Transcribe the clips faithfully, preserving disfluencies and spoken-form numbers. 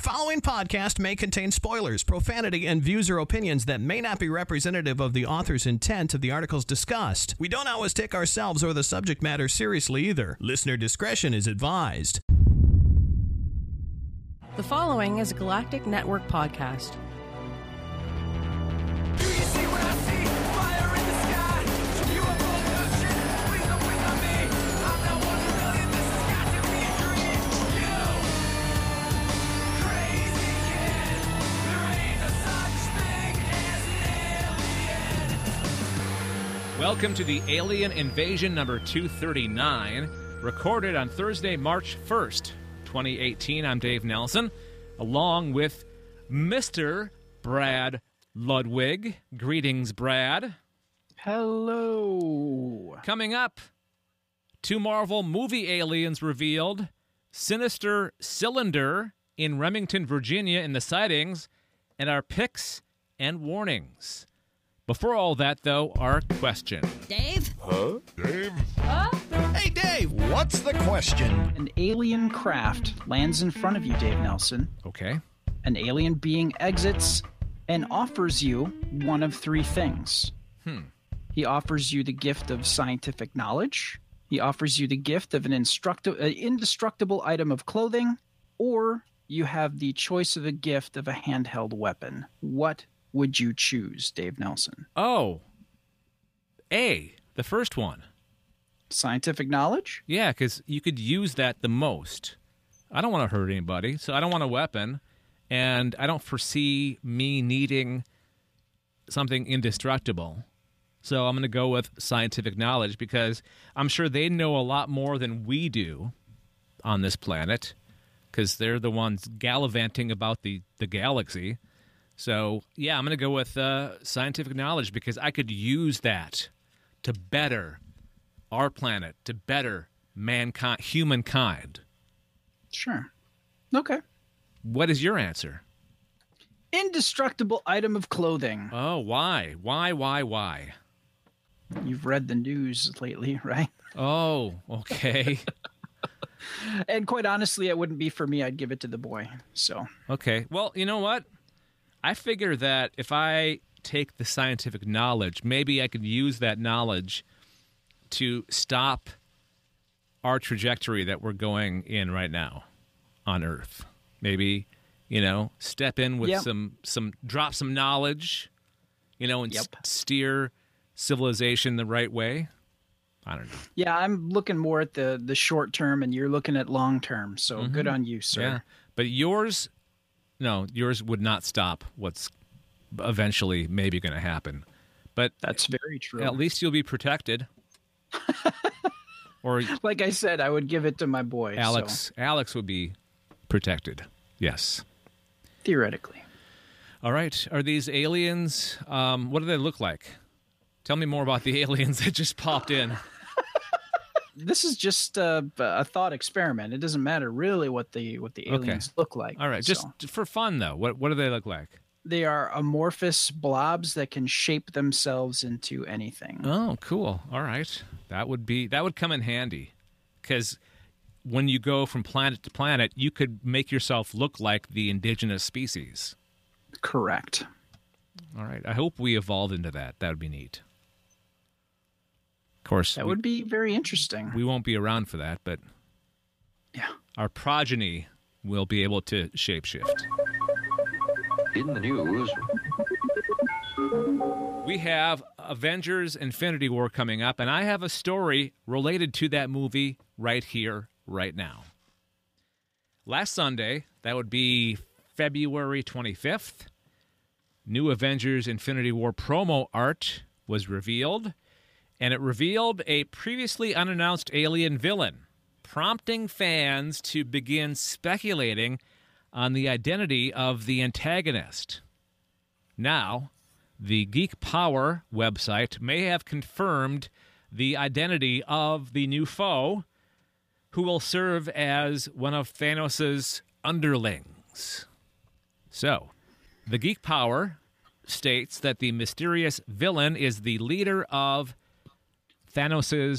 following podcast may contain spoilers, profanity, and views or opinions that may not be representative of the author's intent of the articles discussed. We don't always take ourselves or the subject matter seriously either. Listener discretion is advised. The following is a Galactic Network podcast. Do you see what I see? Fire in the sky. You are both ocean. Please don't wait on me. I'm not one in a million. This has got to be a dream. You crazy kid. There ain't no such thing as an alien. Welcome to the Alien Invasion number two thirty-nine, recorded on Thursday, March first, twenty eighteen. I'm Dave Nelson, along with Mister Brad Ludwig. Greetings, Brad. Hello. Coming up, two Marvel movie aliens revealed, sinister cylinder in Remington, Virginia in the sightings, and our picks and warnings. Before all that, though, our question. Dave? Hey, Dave, what's the question? An alien craft lands in front of you, Dave Nelson. Okay. An alien being exits and offers you one of three things. Hmm. He offers you the gift of scientific knowledge. He offers you the gift of an instructi- uh, indestructible item of clothing. Or you have the choice of a gift of a handheld weapon. What would you choose, Dave Nelson? Oh. A, the first one. Scientific knowledge? Yeah, because you could use that the most. I don't want to hurt anybody, so I don't want a weapon, and I don't foresee me needing something indestructible. So I'm going to go with scientific knowledge, because I'm sure they know a lot more than we do on this planet, because they're the ones gallivanting about the, the galaxy. So, yeah, I'm going to go with uh, scientific knowledge, because I could use that to better our planet, to better mankind, humankind. Sure. Okay. What is your answer? Indestructible item of clothing. Oh, why? Why, why, why? You've read the news lately, right? Oh, okay. And quite honestly, it wouldn't be for me. I'd give it to the boy. So, Okay. Well, you know what? I figure that if I take the scientific knowledge, maybe I could use that knowledge to stop our trajectory that we're going in right now on Earth. Maybe, you know, step in with Yep. some, some, drop some knowledge, you know, and Yep. s- steer civilization the right way. I don't know. yeah, I'm looking more at the, the short term, and you're looking at long term. So, good on you, sir. Yeah. But yours, no, yours would not stop what's eventually maybe going to happen. But That's very true. at least you'll be protected. Or Like I said, I would give it to my boy. Alex, So, Alex would be protected. Yes. theoretically. All right. Are these aliens? Um, what do they look like? Tell me more about the aliens that just popped in. This is just a, a thought experiment. It doesn't matter really what the what the aliens Okay. look like. All right. Just So, for fun, though. What what do they look like? they are amorphous blobs that can shape themselves into anything. Oh, cool. All right. That would be that would come in handy, because when you go from planet to planet, you could make yourself look like the indigenous species. Correct. All right. I hope we evolve into that. That would be neat. Of course, That we, would be very interesting. we won't be around for that, but yeah. our progeny will be able to shapeshift. In the news, We have Avengers Infinity War coming up, and I have a story related to that movie right here, right now. Last Sunday, that would be February twenty-fifth, new Avengers Infinity War promo art was revealed, and it revealed a previously unannounced alien villain, prompting fans to begin speculating on the identity of the antagonist. Now, the Geek Power website may have confirmed the identity of the new foe, who will serve as one of Thanos' underlings. So, the Geek Power states that the mysterious villain is the leader of Thanos'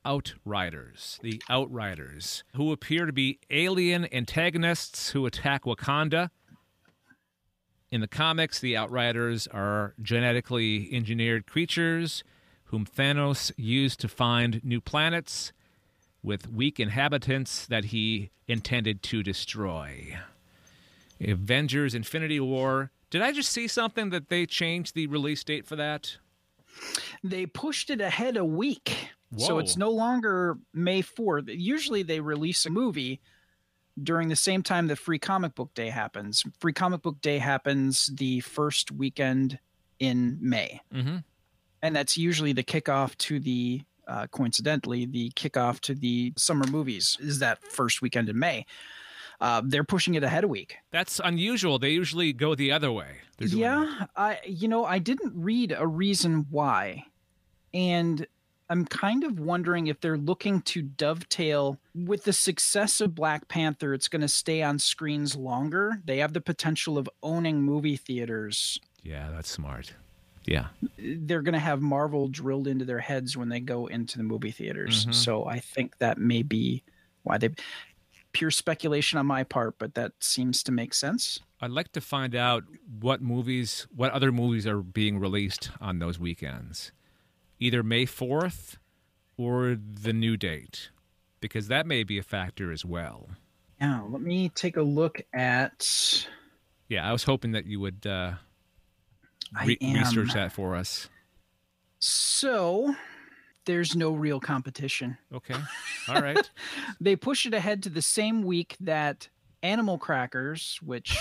Outriders. The Outriders, who appear to be alien antagonists who attack Wakanda. In the comics, the Outriders are genetically engineered creatures whom Thanos used to find new planets with weak inhabitants that he intended to destroy. Avengers Infinity War. Did I just see something that they changed the release date for that? They pushed it ahead a week. So Whoa. it's no longer May fourth. Usually they release a movie during the same time that Free Comic Book Day happens. Free Comic Book Day happens the first weekend in May. Mm-hmm. And that's usually the kickoff to the, uh, coincidentally, the kickoff to the summer movies is that first weekend in May. Uh, they're pushing it ahead a week. That's unusual. They usually go the other way. They're doing Yeah, I you know, I didn't read a reason why. And I'm kind of wondering if they're looking to dovetail with the success of Black Panther. It's going to stay on screens longer. They have the potential of owning movie theaters. Yeah, that's smart. Yeah. They're going to have Marvel drilled into their heads when they go into the movie theaters. Mhm. So I think that may be why they pure speculation on my part, but that seems to make sense. I'd like to find out what movies, what other movies are being released on those weekends. Either May fourth or the new date, because that may be a factor as well. Now, let me take a look at... Yeah, I was hoping that you would uh, I re- am. research that for us. So, there's no real competition. Okay. All right. They push it ahead to the same week that Animal Crackers, which...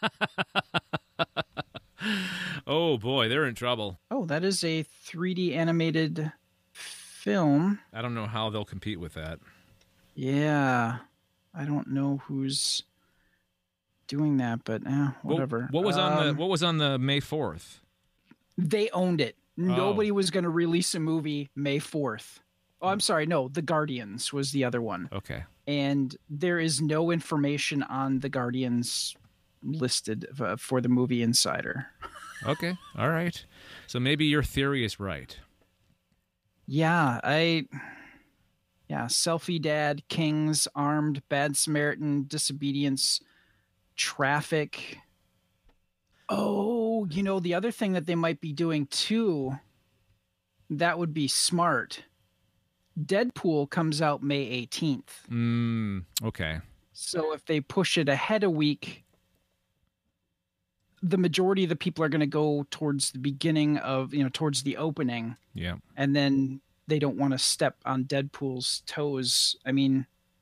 Oh, boy, they're in trouble. Oh, that is a three D animated film. I don't know how they'll compete with that. Yeah. I don't know who's doing that, but eh, whatever. What, what was on the Um, What was on the May fourth? They owned it. Nobody was going to release a movie May fourth. Oh, I'm sorry. No, The Guardians was the other one. Okay. And there is no information on The Guardians listed uh, for the Movie Insider. Okay. All right. So maybe your theory is right. Yeah, I... Yeah, Selfie Dad, Kings, Armed, Bad Samaritan, Disobedience, Traffic. Oh, you know, the other thing that they might be doing too, that would be smart. Deadpool comes out May eighteenth. Mm, okay. So if they push it ahead a week, the majority of the people are going to go towards the beginning of, you know, towards the opening. Yeah. And then they don't want to step on Deadpool's toes. I mean,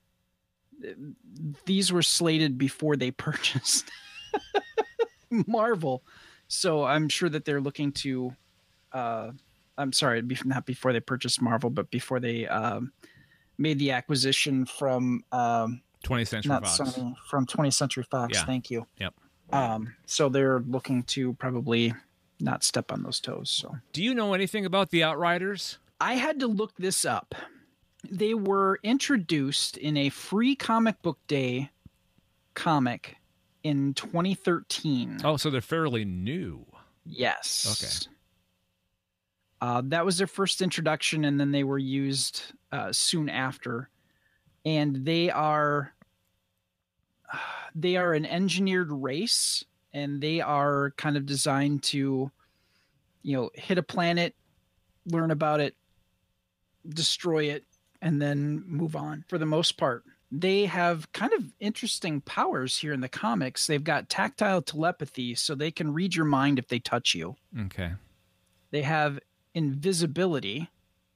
these were slated before they purchased Marvel. So I'm sure that they're looking to, uh, I'm sorry, be- not before they purchased Marvel, but before they um, made the acquisition from, um, twentieth Century not Fox. Sony, from twentieth Century Fox. Yeah. Thank you. Yep. Um, so they're looking to probably not step on those toes. So Do you know anything about the Outriders? I had to look this up. They were introduced in a Free Comic Book Day comic in twenty thirteen. Oh, so they're fairly new. Yes. Okay. Uh, that was their first introduction, and then they were used uh, soon after. And they are they are an engineered race, and they are kind of designed to, you know, hit a planet, learn about it, destroy it, and then move on for the most part. They have kind of interesting powers here in the comics. They've got tactile telepathy, so they can read your mind if they touch you. Okay. They have invisibility.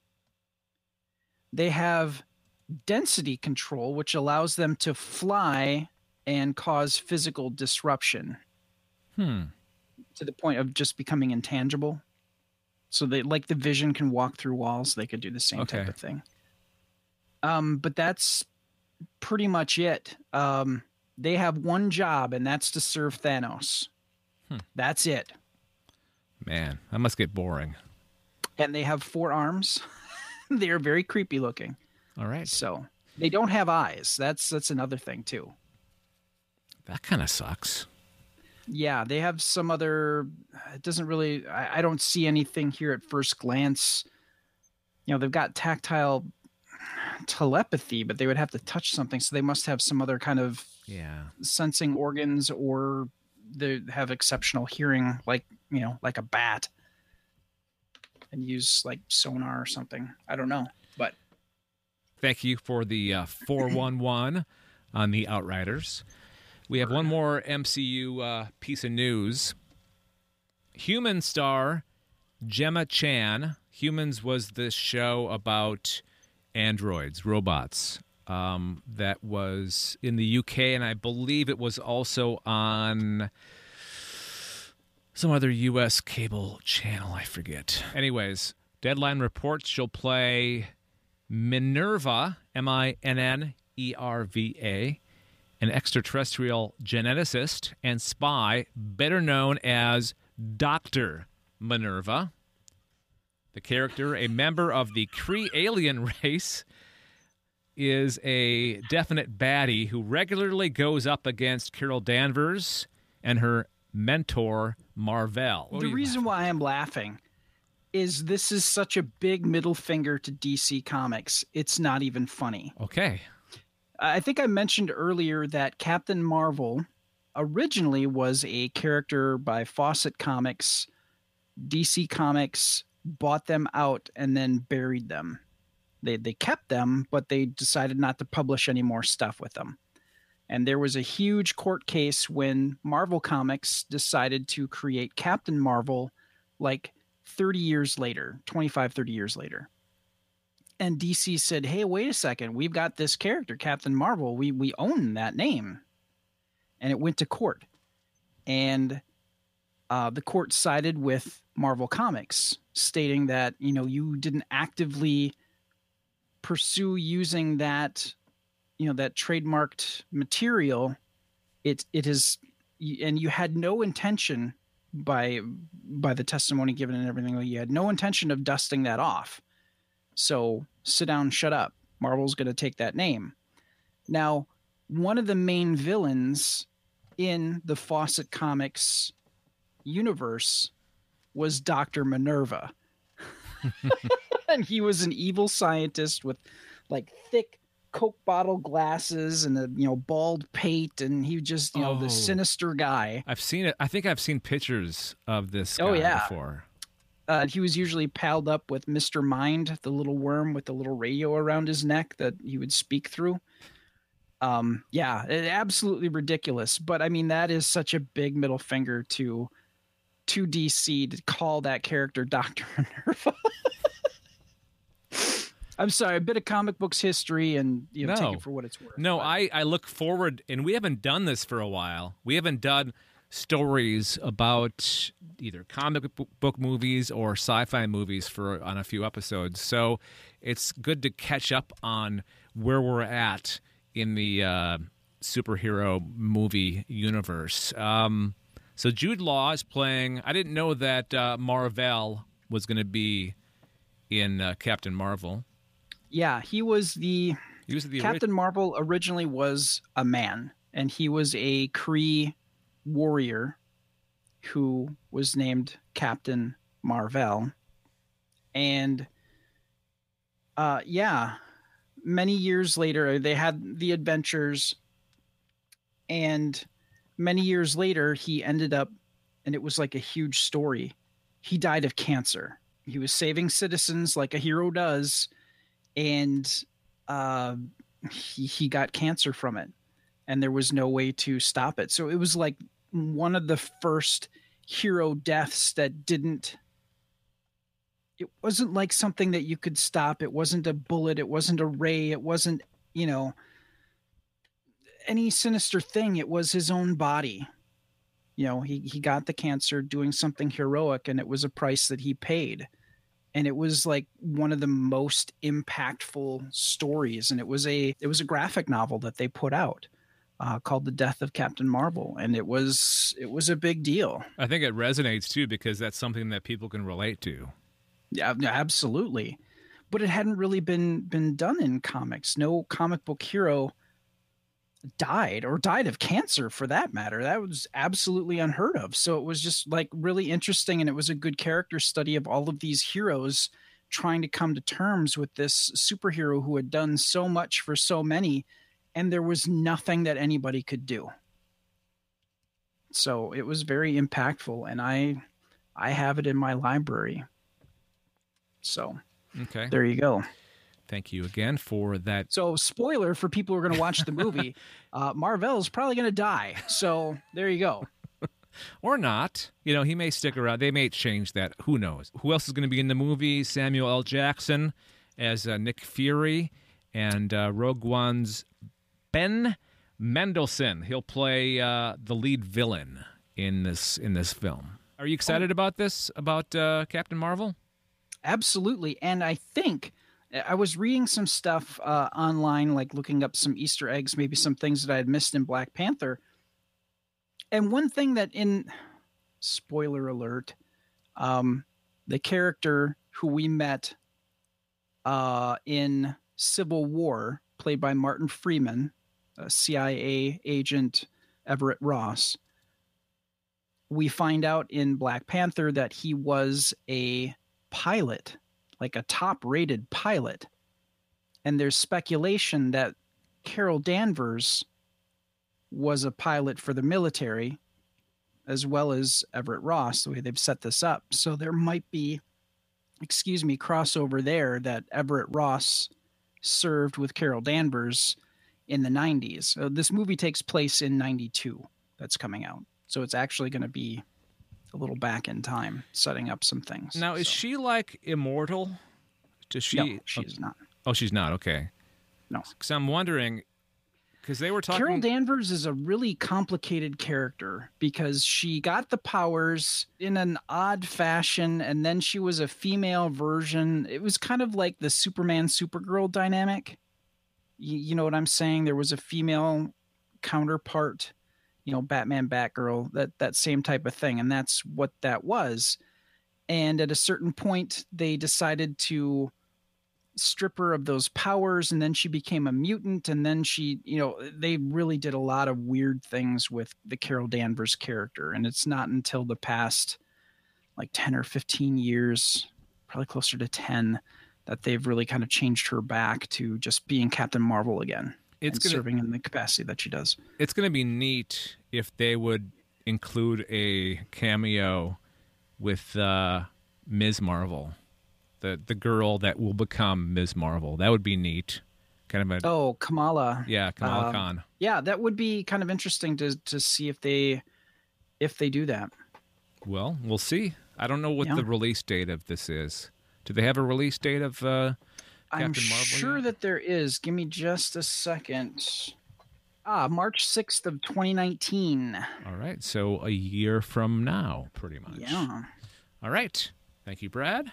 They have density control, which allows them to fly and cause physical disruption Hmm. to the point of just becoming intangible. So they, like the Vision can walk through walls, they could do the same Okay. type of thing. Um, but that's pretty much it. Um, they have one job, and that's to serve Thanos. Hmm. That's it. Man, that must get boring. And they have four arms. They are very creepy looking. All right. So they don't have eyes. That's that's another thing too. That kind of sucks. Yeah, they have some other. It doesn't really. I, I don't see anything here at first glance. You know, they've got tactile telepathy, but they would have to touch something. So they must have some other kind of Yeah. sensing organs, or they have exceptional hearing, like, you know, like a bat, and use like sonar or something. I don't know, but Thank you for the uh, four one one on the Outriders. We have one more M C U uh, piece of news. Human star Gemma Chan. Humans was this show about androids, robots, um, that was in the U K, and I believe it was also on some other U S cable channel. I forget. Anyways, Deadline reports she'll play Minerva, M I N N E R V A, an extraterrestrial geneticist and spy, better known as Doctor Minerva. The character, a member of the Kree alien race, is a definite baddie who regularly goes up against Carol Danvers and her mentor, Mar-Vell. What the do you- reason why I'm laughing is this is such a big middle finger to D C Comics. It's not even funny. Okay. I think I mentioned earlier that Captain Marvel originally was a character by Fawcett Comics. D C Comics bought them out and then buried them. They they kept them, but they decided not to publish any more stuff with them. And there was a huge court case when Marvel Comics decided to create Captain Marvel like thirty years later, twenty-five, thirty years later. And D C said, hey, wait a second. We've got this character, Captain Marvel. We we own that name. And it went to court. And uh, the court sided with Marvel Comics, stating that, you know, you didn't actively pursue using that, you know, that trademarked material. It it is, and you had no intention by by the testimony given and everything, you had no intention of dusting that off. So sit down, shut up. Marvel's going to take that name. Now, one of the main villains in the Fawcett Comics universe was Doctor Minerva. And he was an evil scientist with like thick Coke bottle glasses and a, you know, bald pate, and he just, you know, Oh. the sinister guy. I've seen it. I think I've seen pictures of this guy Oh, yeah. before. Uh, he was usually palled up with Mister Mind, the little worm with the little radio around his neck that he would speak through. Um, yeah, it, absolutely ridiculous. But I mean, that is such a big middle finger to to D C to call that character Doctor Minerva. I'm sorry, a bit of comic books history, and you know, No. take it for what it's worth. No, But- I, I look forward, and we haven't done this for a while. We haven't done stories about either comic b- book movies or sci-fi movies for on a few episodes. So it's good to catch up on where we're at in the uh, superhero movie universe. Um, so Jude Law is playing. I didn't know that uh, Mar-Vell was going to be in uh, Captain Marvel. Yeah, he was the He was the ori- Captain Marvel originally was a man, and he was a Kree warrior who was named Captain Mar-Vell. And uh, yeah, many years later, they had the adventures, and many years later, he ended up, and it was like a huge story. He died of cancer. He was saving citizens like a hero does, and uh, he, he got cancer from it, and there was no way to stop it. So it was like one of the first hero deaths that didn't, it wasn't like something that you could stop. It wasn't a bullet. It wasn't a ray. It wasn't, you know, any sinister thing. It was his own body. You know, he, he got the cancer doing something heroic, and it was a price that he paid. And it was like one of the most impactful stories. And it was a it was a graphic novel that they put out uh, called The Death of Captain Marvel. And it was it was a big deal. I think it resonates too because that's something that people can relate to. Yeah, absolutely. But it hadn't really been been done in comics. No comic book hero died or died of cancer for that matter. That was absolutely unheard of. So it was just like really interesting, and it was a good character study of all of these heroes trying to come to terms with this superhero who had done so much for so many, and there was nothing that anybody could do. So it was very impactful, and I I have it in my library. So Okay. there you go. Thank you again for that. So spoiler for people who are going to watch the movie, uh, Marvel's probably going to die. So there you go. Or not. You know, he may stick around. They may change that. Who knows? Who else is going to be in the movie? Samuel L. Jackson as uh, Nick Fury, and uh, Rogue One's Ben Mendelsohn. He'll play uh, the lead villain in this in this film. Are you excited about this, about uh, Captain Marvel? Absolutely. And I think I was reading some stuff uh, online, like looking up some Easter eggs, maybe some things that I had missed in Black Panther. And one thing that in, spoiler alert, um, the character who we met uh, in Civil War, played by Martin Freeman, a C I A agent Everett Ross, we find out in Black Panther that he was a pilot, like a top-rated pilot. And there's speculation that Carol Danvers was a pilot for the military, as well as Everett Ross, the way they've set this up. So there might be, excuse me, crossover there, that Everett Ross served with Carol Danvers in the nineties. So this movie takes place in ninety-two, that's coming out. So it's actually going to be a little back in time, setting up some things. Now, is So- she like immortal? Does she? No, she's not. Oh, she's not. Okay. No. Because I'm wondering, because they were talking. Carol Danvers is a really complicated character because she got the powers in an odd fashion, and then she was a female version. It was kind of like the Superman Supergirl dynamic. You, you know what I'm saying? There was a female counterpart, you know, Batman, Batgirl, that that same type of thing, and that's what that was. And at a certain point, they decided to strip her of those powers, and then she became a mutant, and then she, you know, they really did a lot of weird things with the Carol Danvers character. And it's not until the past like ten or fifteen years, probably closer to ten, that they've really kind of changed her back to just being Captain Marvel again. It's and gonna- serving in the capacity that she does. It's going to be neat if they would include a cameo with uh, Miz Marvel, the the girl that will become Miz Marvel. That would be neat. Kind of a Oh, Kamala. yeah, Kamala um, Khan. Yeah, that would be kind of interesting to to see if they if they do that. Well, we'll see. I don't know what Yeah. the release date of this is. Do they have a release date of uh, I'm Captain Marvel sure yet? that there is. Give me just a second. Ah, March sixth of twenty nineteen. All right, so a year from now, pretty much. Yeah. All right. Thank you, Brad.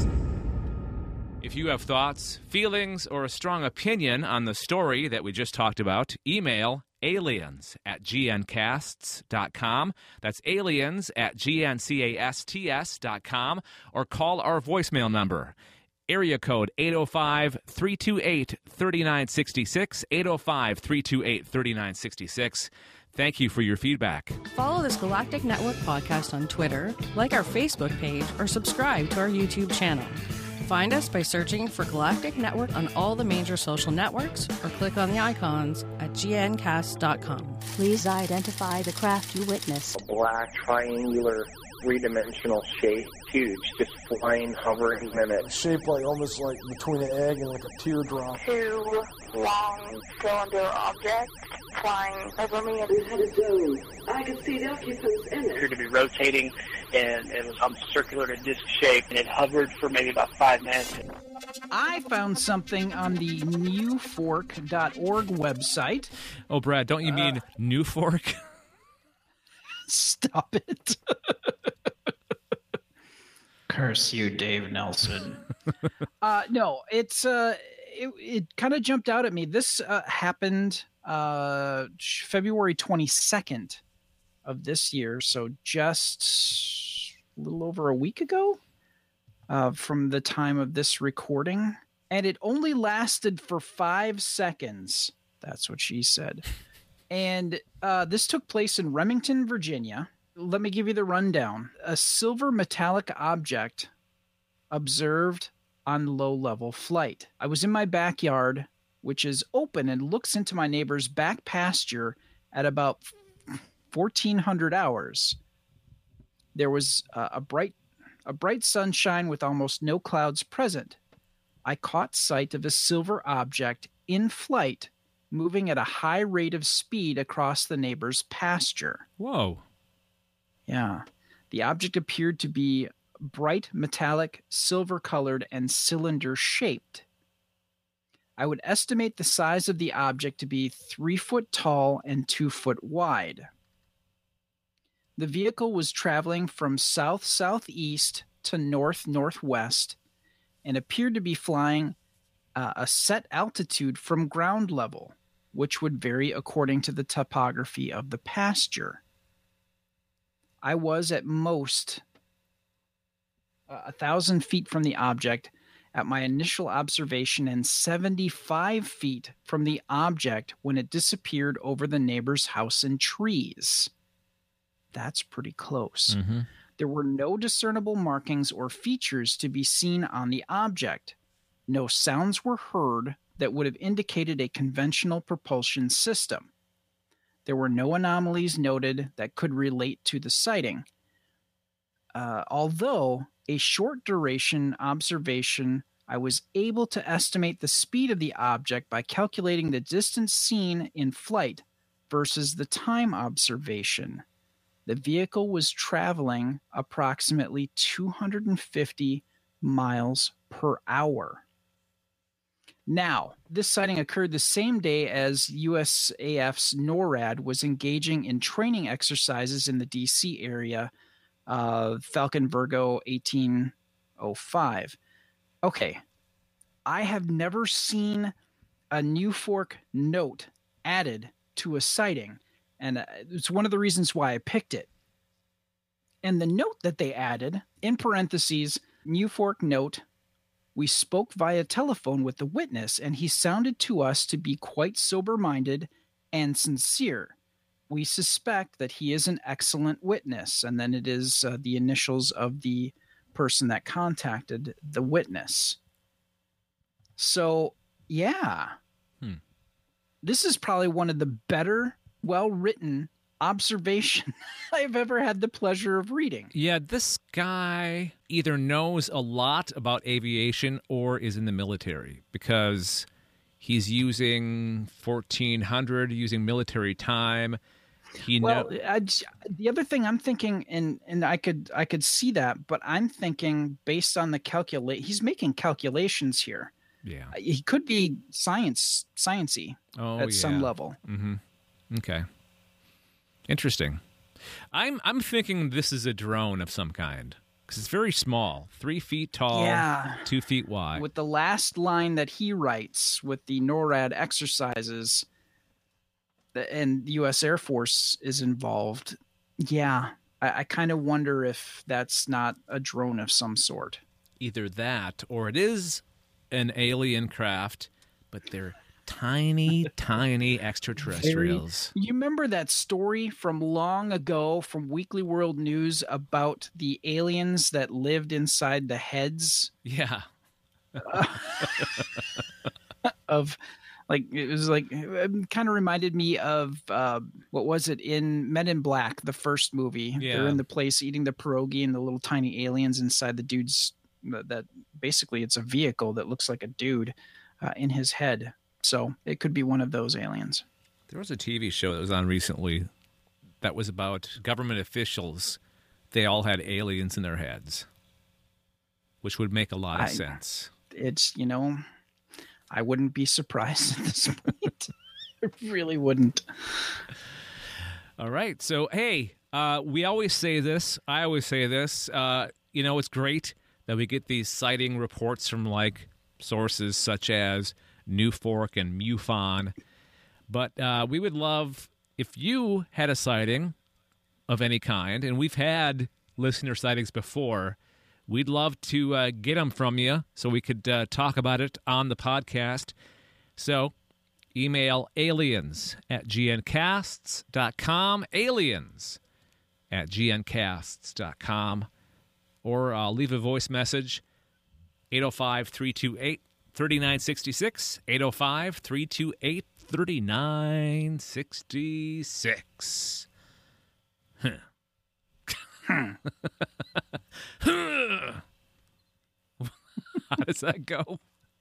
If you have thoughts, feelings, or a strong opinion on the story that we just talked about, email aliens at gncasts dot com. That's aliens at gncasts dot com, or call our voicemail number. Area code eight oh five, three two eight, three nine six six, eight oh five, three two eight, three nine six six. Thank you for your feedback. Follow this Galactic Network podcast on Twitter, like our Facebook page, or subscribe to our YouTube channel. Find us by searching for Galactic Network on all the major social networks, or click on the icons at g n cast dot com. Please identify the craft you witnessed. Black, triangular, three-dimensional shape, huge, just flying, hovering minutes. Shaped like almost like between an egg and like a teardrop. Two long cylinder objects flying over me. We had a dome. I could see the occupants in it. Appeared to be rotating, and it was um, circular to disc shape, and it hovered for maybe about five minutes. I found something on the new fork dot org website. Oh, Brad, don't you mean New Fork? Stop it. Curse you, Dave Nelson. uh, no, it's uh, it, it kind of jumped out at me. This uh, happened uh, February twenty-second of this year, so just a little over a week ago uh, from the time of this recording. And it only lasted for five seconds. That's what she said. And uh, this took place in Remington, Virginia. Let me give you the rundown. A silver metallic object observed on low-level flight. I was in my backyard, which is open and looks into my neighbor's back pasture at about fourteen hundred hours. There was uh, a bright a bright sunshine with almost no clouds present. I caught sight of a silver object in flight moving at a high rate of speed across the neighbor's pasture. Whoa. Yeah. The object appeared to be bright metallic, silver-colored, and cylinder-shaped. I would estimate the size of the object to be three foot tall and two foot wide. The vehicle was traveling from south-southeast to north-northwest and appeared to be flying uh, a set altitude from ground level, which would vary according to the topography of the pasture. I was at most uh, a thousand feet from the object at my initial observation and seventy-five feet from the object when it disappeared over the neighbor's house and trees. That's pretty close. Mm-hmm. There were no discernible markings or features to be seen on the object. No sounds were heard that would have indicated a conventional propulsion system. There were no anomalies noted that could relate to the sighting. Uh, although a short duration observation, I was able to estimate the speed of the object by calculating the distance seen in flight versus the time observation. The vehicle was traveling approximately two hundred fifty miles per hour. Now, this sighting occurred the same day as U S A F's NORAD was engaging in training exercises in the D C area, uh, Falcon Virgo eighteen oh five. Okay, I have never seen a New Fork note added to a sighting, and it's one of the reasons why I picked it. And the note that they added, in parentheses, New Fork note, we spoke via telephone with the witness, and he sounded to us to be quite sober-minded and sincere. We suspect that he is an excellent witness, and then it is uh, the initials of the person that contacted the witness. So, yeah. Hmm. This is probably one of the better, well-written observations I've ever had the pleasure of reading. Yeah, this guy either knows a lot about aviation or is in the military, because he's using fourteen hundred, using military time. He well, know- I, the other thing I'm thinking, and and I could I could see that, but I'm thinking based on the calculate, he's making calculations here. Yeah, he could be science sciencey oh, at yeah. some level. Mm-hmm. Okay, interesting. I'm I'm thinking this is a drone of some kind, because it's very small, three feet tall, Yeah. two feet wide. With the last line that he writes with the NORAD exercises, the- and the U S Air Force is involved. Yeah, I, I kind of wonder if that's not a drone of some sort. Either that, or it is an alien craft, but they're tiny, tiny extraterrestrials. Very- you remember that story from long ago from Weekly World News about the aliens that lived inside the heads Yeah. of, like, it was like, it kind of reminded me of, uh, what was it in Men in Black, the first movie? Yeah. They're in the place eating the pierogi and the little tiny aliens inside the dude's, that basically it's a vehicle that looks like a dude uh, in his head. So it could be one of those aliens. There was a T V show that was on recently that was about government officials. They all had aliens in their heads, which would make a lot of I- sense. It's, you know, I wouldn't be surprised at this point. I really wouldn't. All right. So, hey, uh, we always say this. I always say this. Uh, you know, it's great that we get these sighting reports from, like, sources such as New Fork and MUFON. But uh, we would love if you had a sighting of any kind, and we've had listener sightings before. We'd love to uh, get them from you so we could uh, talk about it on the podcast. So email aliens at g n casts dot com, aliens at g n casts dot com, or uh, leave a voice message eight oh five, three two eight, three nine six six, eight oh five, three two eight, three nine six six. Huh. How does that go?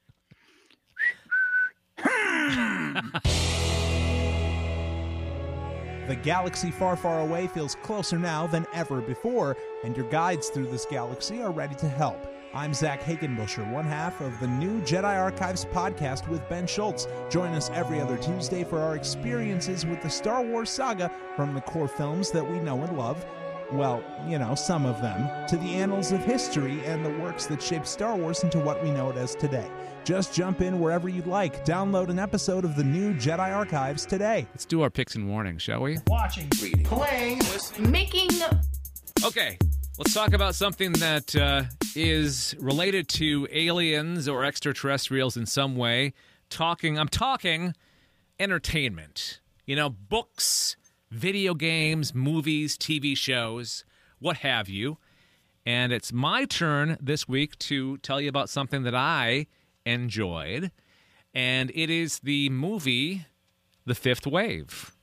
The galaxy far, far away feels closer now than ever before, and your guides through this galaxy are ready to help. I'm Zach Hagenbusher, one half of the new Jedi Archives podcast with Ben Schultz. Join us every other Tuesday for our experiences with the Star Wars saga, from the core films that we know and love, well, you know, some of them, to the annals of history and the works that shaped Star Wars into what we know it as today. Just jump in wherever you'd like. Download an episode of the new Jedi Archives today. Let's do our picks and warnings, shall we? Watching, reading, playing, listening, making. Okay, let's talk about something that uh, is related to aliens or extraterrestrials in some way. Talking, I'm talking entertainment. You know, books, video games, movies, T V shows, what have you. And it's my turn this week to tell you about something that I enjoyed, and it is the movie The Fifth Wave.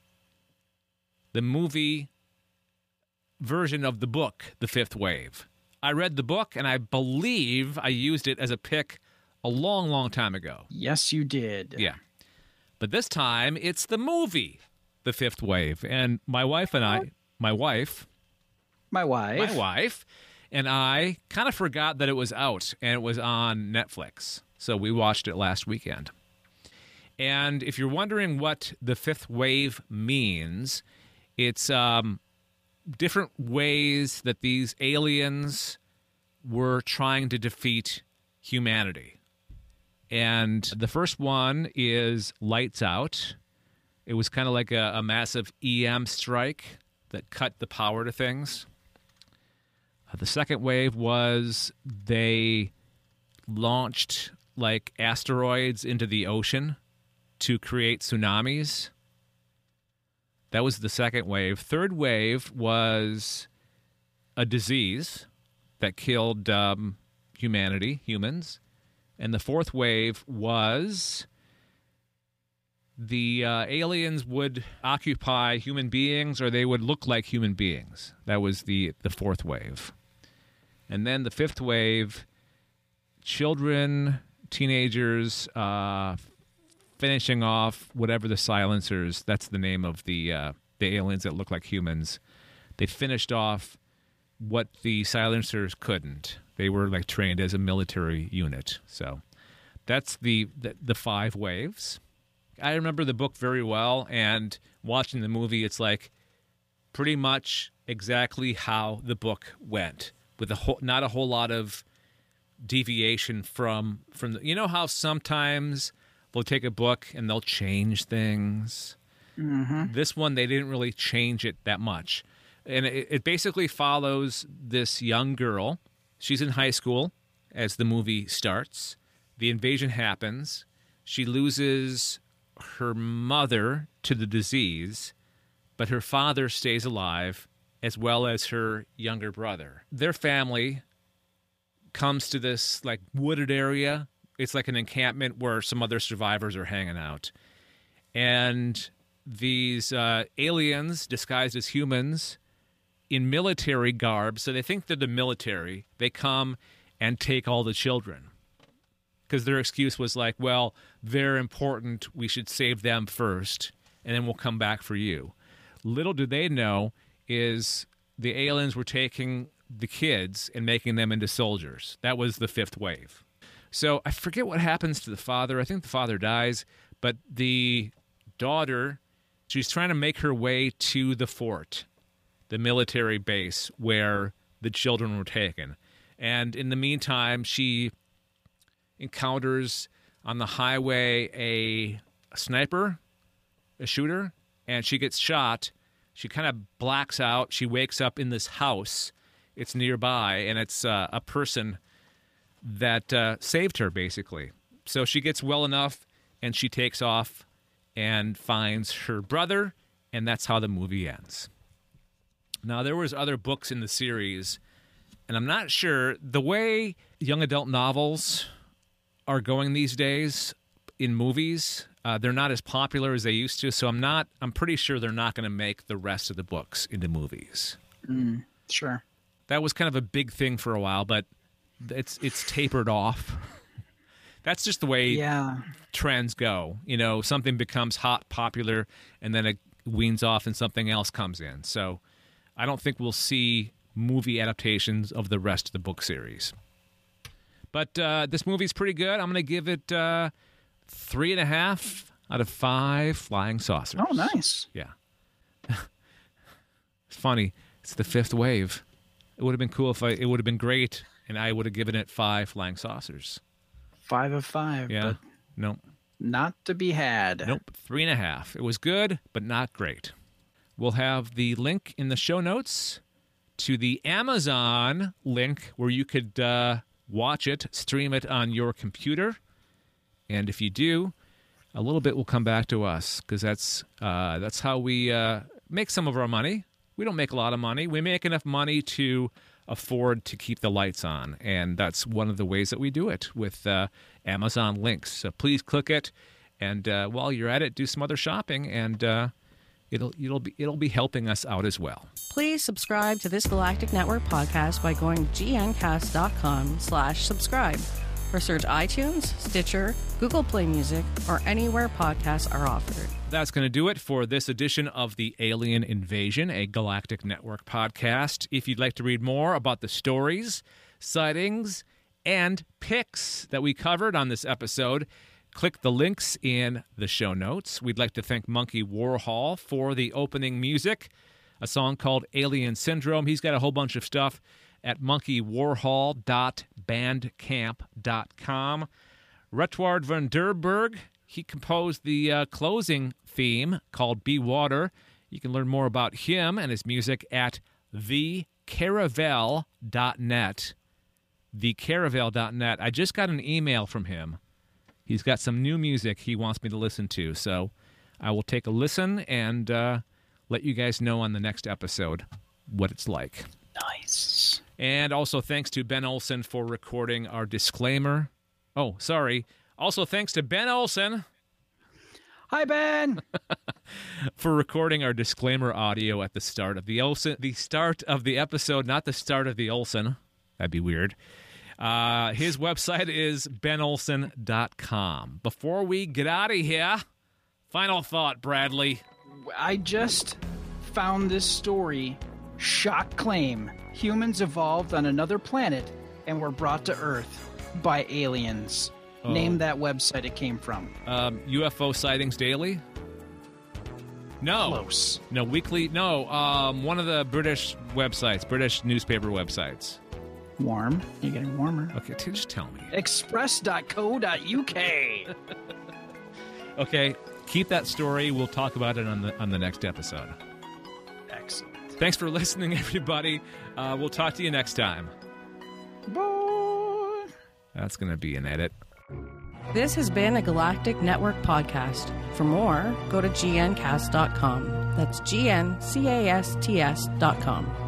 The movie version of the book The Fifth Wave. I read the book, and I believe I used it as a pick a long, long time ago. Yes, you did. Yeah. But this time, it's the movie The Fifth Wave. And my wife and I, my wife, My wife. my wife, and I kind of forgot that it was out, and it was on Netflix. So we watched it last weekend. And if you're wondering what the fifth wave means, it's um, different ways that these aliens were trying to defeat humanity. And the first one is Lights Out. It was kind of like a, a massive E M strike that cut the power to things. Uh, the second wave was they launched like asteroids into the ocean to create tsunamis. That was the second wave. Third wave was a disease that killed um, humanity, humans. And the fourth wave was the uh, aliens would occupy human beings, or they would look like human beings. That was the, the fourth wave. And then the fifth wave, children, teenagers, uh, finishing off whatever the silencers, that's the name of the uh, the aliens that look like humans. They finished off what the silencers couldn't. They were like trained as a military unit. So that's the, the, the five waves. I remember the book very well, and watching the movie, it's like pretty much exactly how the book went, with a whole, not a whole lot of deviation from from the, you know how sometimes they'll take a book and they'll change things. Mm-hmm. This one, they didn't really change it that much, and it, it basically follows this young girl. She's in high school as the movie starts. The invasion happens. She loses her mother to the disease, but her father stays alive, as well as her younger brother. Their family comes to this like wooded area. It's like an encampment where some other survivors are hanging out. And these uh, aliens disguised as humans in military garb, so they think they're the military, they come and take all the children. Because their excuse was like, well, they're important, we should save them first, and then we'll come back for you. Little do they know is the aliens were taking the kids and making them into soldiers. That was the fifth wave. So I forget what happens to the father. I think the father dies, but the daughter, she's trying to make her way to the fort, the military base where the children were taken. And in the meantime, she encounters on the highway a, a sniper, a shooter, and she gets shot. She kind of blacks out. She wakes up in this house. It's nearby, and it's uh, a person that uh, saved her, basically. So she gets well enough, and she takes off and finds her brother, and that's how the movie ends. Now, there was other books in the series, and I'm not sure, the way young adult novels are going these days in movies, uh, they're not as popular as they used to, so I'm not, I'm pretty sure they're not going to make the rest of the books into movies. Mm, sure. That was kind of a big thing for a while, but it's it's tapered off. That's just the way yeah. trends go. You know, something becomes hot, popular, and then it weans off and something else comes in. So I don't think we'll see movie adaptations of the rest of the book series. But uh, this movie's pretty good. I'm going to give it uh, three and a half out of five flying saucers. Oh, nice. Yeah. It's funny. It's the fifth wave. It would have been cool if I, it would have been great, and I would have given it five flying saucers. Five of five. Yeah. But Nope. not to be had. Nope. Three and a half. It was good, but not great. We'll have the link in the show notes to the Amazon link where you could uh, watch it, stream it on your computer. And if you do, a little bit will come back to us because that's, uh, that's how we uh, make some of our money. We don't make a lot of money. We make enough money to afford to keep the lights on, and that's one of the ways that we do it with uh, Amazon links. So please click it, and uh, while you're at it, do some other shopping, and uh, it'll it'll be it'll be helping us out as well. Please subscribe to this Galactic Network podcast by going to gncast.com slash subscribe, or search iTunes, Stitcher, Google Play Music, or anywhere podcasts are offered. That's going to do it for this edition of The Alien Invasion, a Galactic Network podcast. If you'd like to read more about the stories, sightings, and pics that we covered on this episode, click the links in the show notes. We'd like to thank Monkey Warhol for the opening music, a song called Alien Syndrome. He's got a whole bunch of stuff at monkey warhol dot bandcamp dot com. Retward van der Berg, he composed the uh, closing theme called Be Water. You can learn more about him and his music at the caravel dot net. the caravel dot net. I just got an email from him. He's got some new music he wants me to listen to, so I will take a listen and uh, let you guys know on the next episode what it's like. Nice. And also thanks to Ben Olson for recording our disclaimer. Oh, sorry. Also thanks to Ben Olson. Hi, Ben. For recording our disclaimer audio at the start of the Olson, the start of the episode, not the start of the Olson. That'd be weird. Uh, his website is ben olson dot com. Before we get out of here, final thought, Bradley. I just found this story. Shock claim. Humans evolved on another planet and were brought to Earth by aliens. Oh. Name that website it came from. Um, U F O Sightings Daily? No. Close. No, weekly. No, um, one of the British websites, British newspaper websites. Warm. You're getting warmer. Okay, t- just tell me. express dot co dot U K. Okay, keep that story. We'll talk about it on the on the next episode. Excellent. Thanks for listening, everybody. Uh, we'll talk to you next time. Bye. That's going to be an edit. This has been a Galactic Network podcast. For more, go to g n cast dot com. That's G N C A S T S dot com.